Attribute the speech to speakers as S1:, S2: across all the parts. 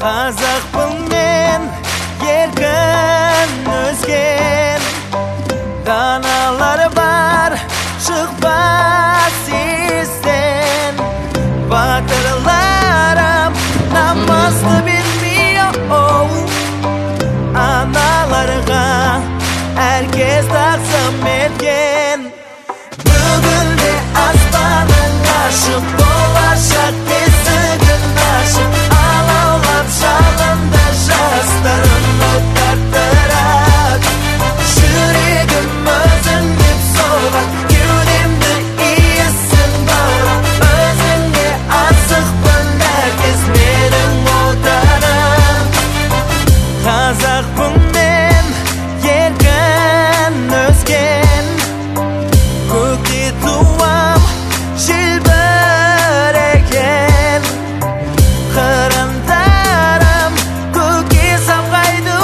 S1: Қазақпын мен еркін өзген, даналары бар шықпас естен. Батырларым намазды бермей, аналарға әркез тақсым еткен. Бүгін де аспаның ашық, болашақ есігін ашып, алаулап жалында жастарын оттартырат. Жүрегім өзің деп соғат, кеудемді иісің баурап, өзіңе асықпын, әркез менің отаным. Қазақпын мен еркін өзген, көкте туам желбіреген. Қырымдарым көкке самғайды,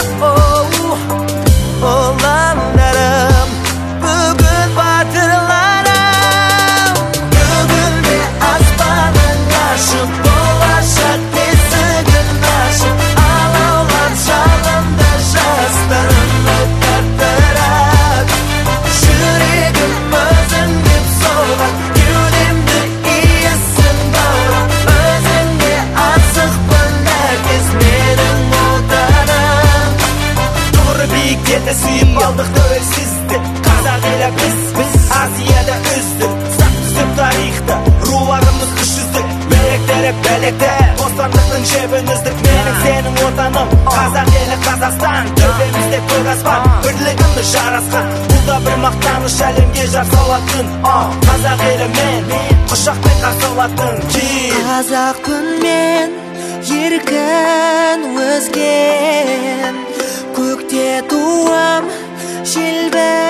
S1: ұландарым бүгін батырларым. Бүгін де аспаның ашық, болашақ есігін ашып, алаулап жалында жастарын оттартырат. Жүрегім өзің деп соғат, кеудемді иісің баурап, өзіңе асықпын, әркез менің отаным. Тұғыры биіктерді сүйіп алдық тәуелсіздік, қазақ елі біз Азияда үздік. Сақ түзеп тарихты, руларымыз үш жүздік, меректері бәлекті, бостандықтың жебін үздік. Менің сенің отаным, қазақ елі Қазақстан, төбемізде көк аспан, бірлігіміз жарасқан. Бұл да бір мақтаныш, әлемге жар салатын. Қазақ елі мен, құшақпен қарсы алатын.
S2: Қазақпын мен еркін өзген, көкте туам желбіреген.